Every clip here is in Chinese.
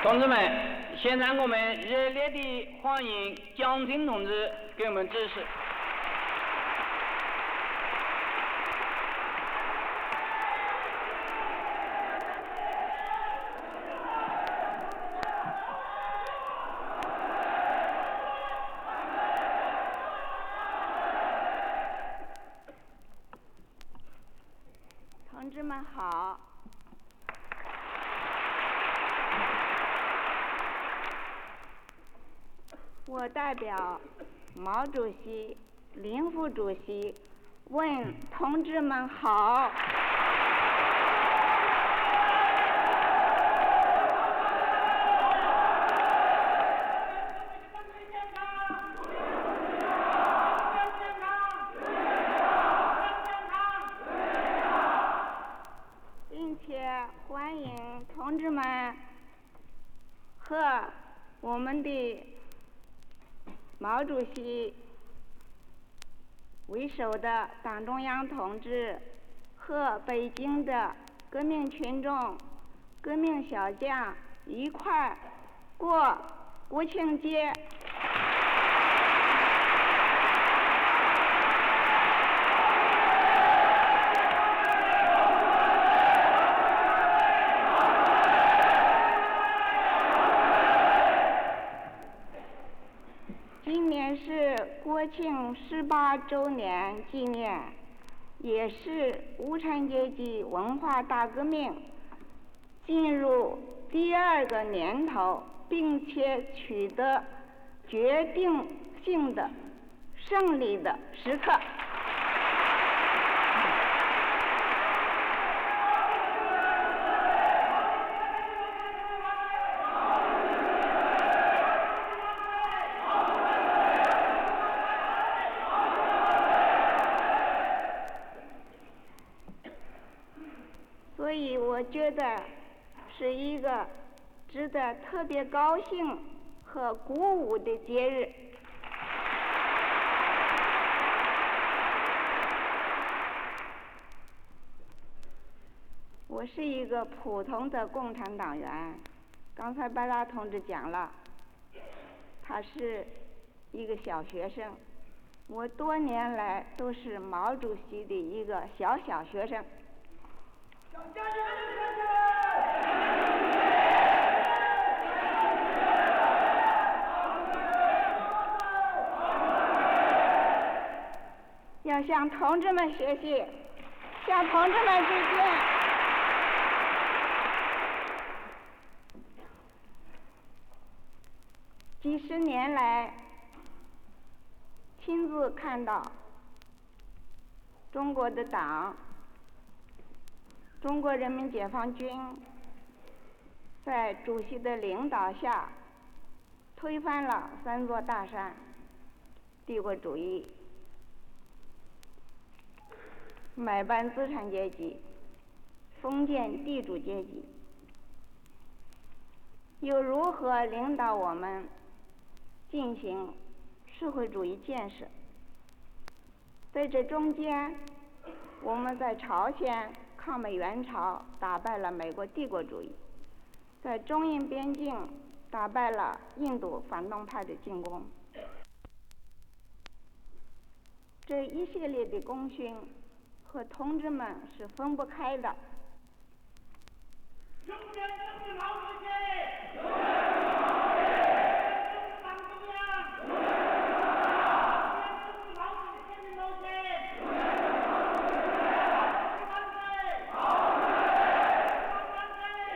同志们，现在我们热烈地欢迎蒋劲同志给我们指示。 同志们好，我代表毛主席、林副主席问同志们好。并且欢迎同志们和我们的毛主席为首的党中央同志和北京的革命群众、革命小将一块儿过国庆节。今年是国庆18周年纪念，也是无产阶级文化大革命进入第2个年头，并且取得决定性的胜利的时刻。所以我觉得是一个值得特别高兴和鼓舞的节日。我是一个普通的共产党员，刚才白大同志讲了，他是一个小学生，我多年来都是毛主席的一个小学生。要向同志们学习，向同志们致敬。几十年来，亲自看到中国的党、中国人民解放军在主席的领导下推翻了3座大山：帝国主义、买办资产阶级、封建地主阶级，又如何领导我们进行社会主义建设。在这中间，我们在朝鲜抗美援朝打败了美国帝国主义，在中印边境打败了印度反动派的进攻。这一系列的功勋和同志们是分不开的。 永远支持毛主席！永远支持党中央！永远支持毛主席先生同志！永远支持万岁！万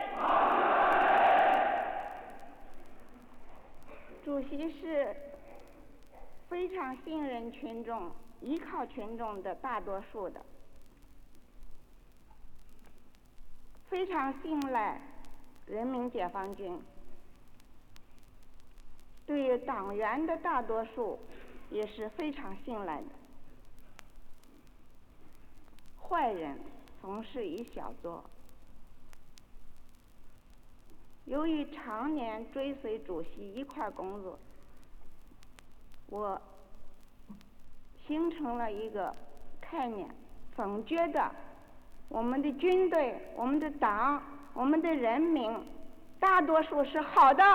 岁！ 主席是非常信任群众、依靠群众的大多数的，非常信赖人民解放军，对于党员的大多数也是非常信赖的。坏人总是一小撮。由于常年追随主席一块工作，我形成了一个概念，总觉得我们的军队、我们的党、我们的人民大多数是好的。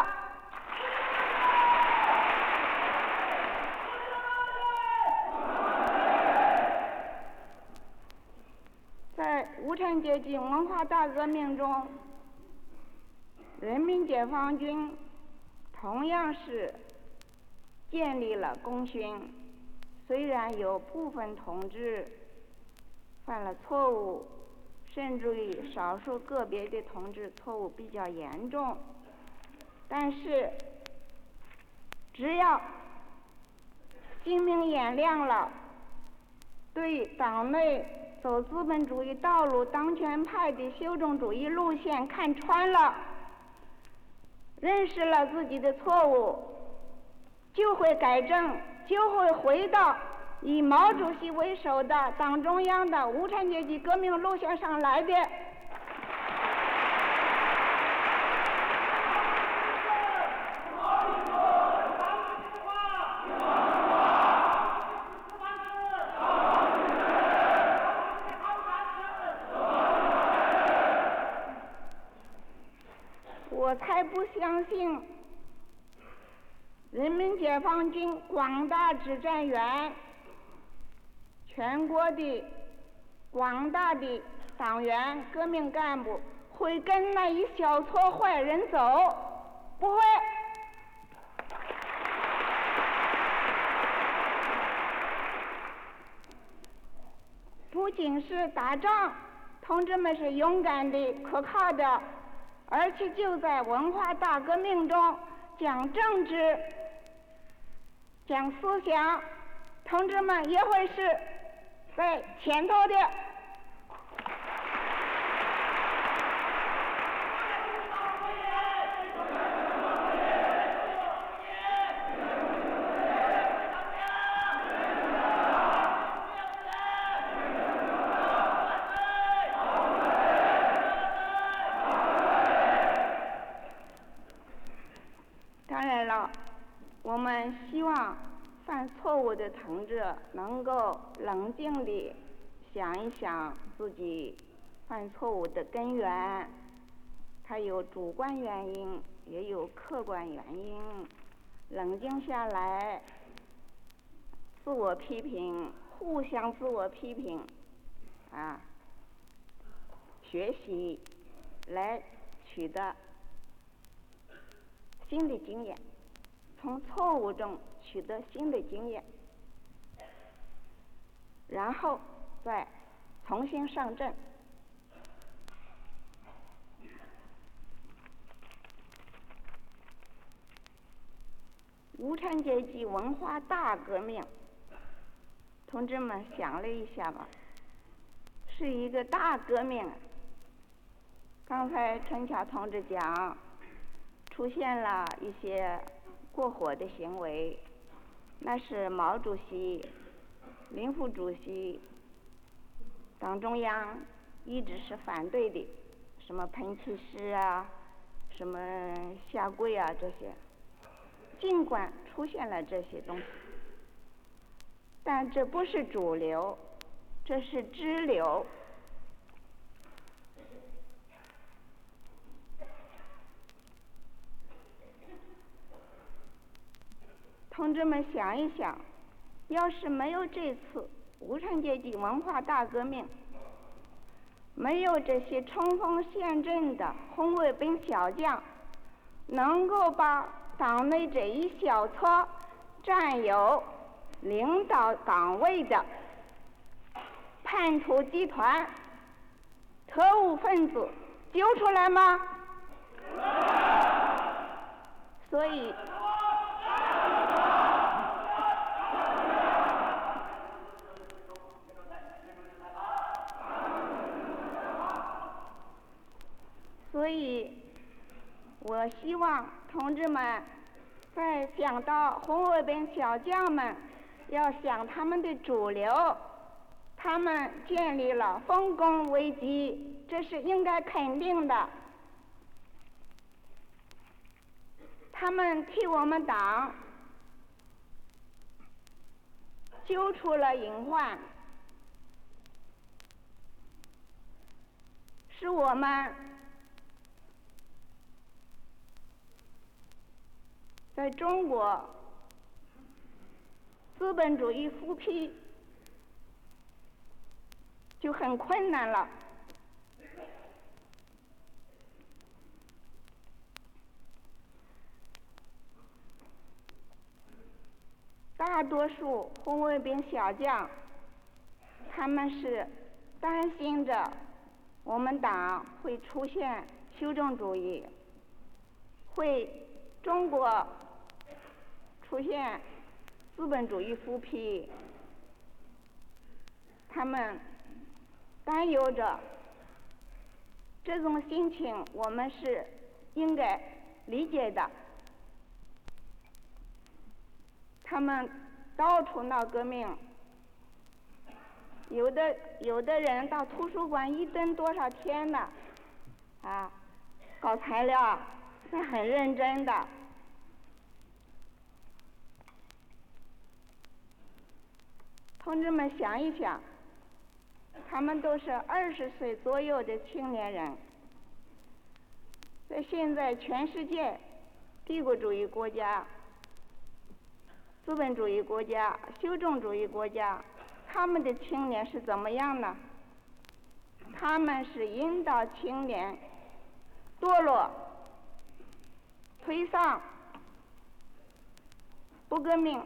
在无产阶级文化大革命中，人民解放军同样是建立了功勋，虽然有部分同志犯了错误，甚至于少数个别的同志错误比较严重，但是只要心明眼亮了，对党内走资本主义道路、当权派的修正主义路线看穿了，认识了自己的错误，就会改正，就会回到以毛主席为首的党中央的无产阶级革命路线上来的。我才不相信人民解放军广大指战员、全国的广大的党员、革命干部会跟那一小撮坏人走，不会。不仅是打仗，同志们是勇敢的、可靠的，而且就在文化大革命中讲政治、讲思想，同志们也会是在前头的。当然了，我们希望犯错误的同志能够冷静地想一想自己犯错误的根源，它有主观原因，也有客观原因。冷静下来，自我批评，互相自我批评，学习来取得新的经验，从错误中取得新的经验，然后再重新上阵。无产阶级文化大革命，同志们想了一下吧，是一个大革命。刚才陈巧同志讲，出现了一些过火的行为，那是毛主席、林副主席、党中央一直是反对的，什么喷气式啊，什么下跪啊，这些。尽管出现了这些东西，但这不是主流，这是支流。同志们想一想，要是没有这次无产阶级文化大革命，没有这些冲锋陷阵的红卫兵小将，能够把党内这一小撮占有领导岗位的叛徒集团、特务分子揪出来吗？所以我希望同志们在想到红卫兵小将们，要想他们的主流，他们建立了丰功伟绩，这是应该肯定的。他们替我们党揪出了隐患，使我们在中国，资本主义复辟就很困难了。大多数红卫兵小将，他们是担心着我们党会出现修正主义，会中国出现资本主义复辟，他们担忧着。这种心情我们是应该理解的。他们到处闹革命，有的人到图书馆一蹲多少天呢？搞材料是很认真的。同志们想一想，他们都是20岁左右的青年人，在现在全世界帝国主义国家、资本主义国家、修正主义国家，他们的青年是怎么样呢？他们是引导青年堕落、颓丧、不革命、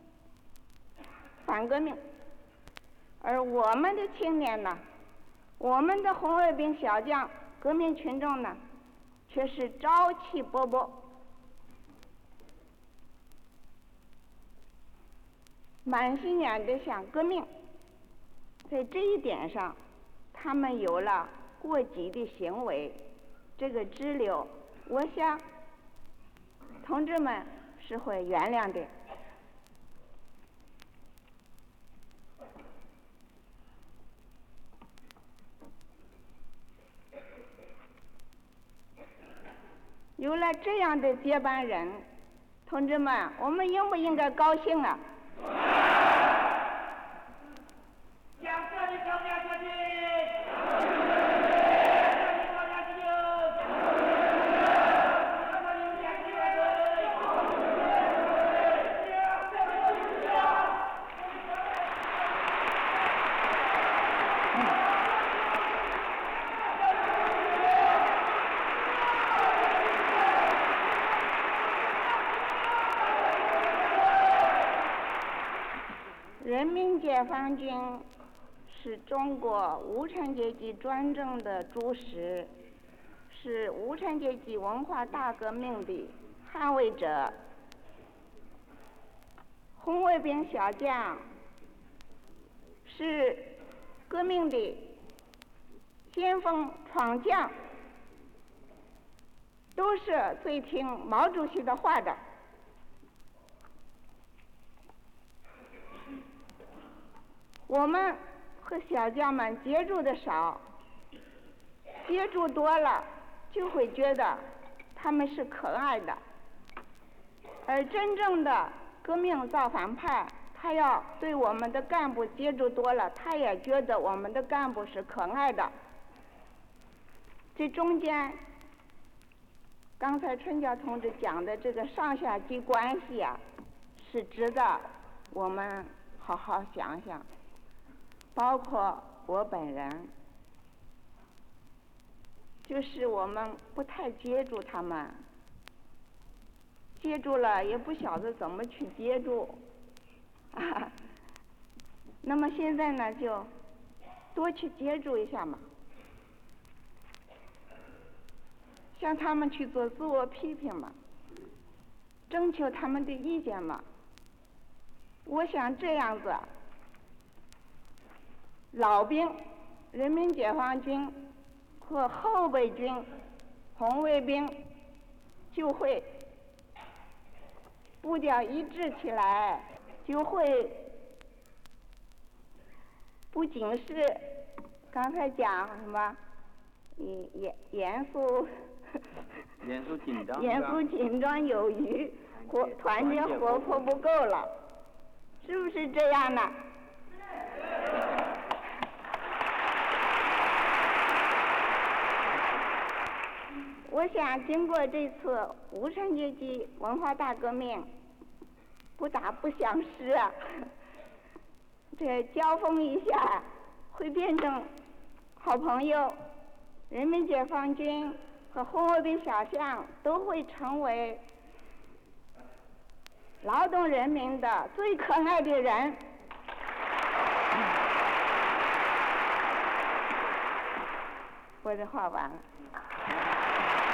反革命。而我们的青年呢，我们的红卫兵小将、革命群众呢，却是朝气勃勃，满心眼的想革命。在这一点上，他们有了过激的行为，这个支流，我想同志们是会原谅的。有了这样的接班人，同志们，我们应不应该高兴啊？人民解放军是中国无产阶级专政的柱石，是无产阶级文化大革命的捍卫者。红卫兵小将是革命的先锋闯将，都是最听毛主席的话的。我们和小将们接触的少，接触多了就会觉得他们是可爱的。而真正的革命造反派，他要对我们的干部接触多了，他也觉得我们的干部是可爱的。这中间，刚才春娇同志讲的这个上下级关系啊，是值得我们好好想想。包括我本人，就是我们不太接触他们，接触了也不晓得怎么去接触，那么现在呢，就多去接触一下嘛，向他们去做自我批评嘛，征求他们的意见嘛。我想这样子，老兵、人民解放军和后备军、红卫兵就会步调一致起来，就会不仅是刚才讲什么严肃紧张有余，团结活泼不够了，是不是这样呢？ 我想经过这次无产阶级文化大革命，不打不相识啊，这交锋一下会变成好朋友，人民解放军和红卫兵小将都会成为劳动人民的最可爱的人。我的话完了。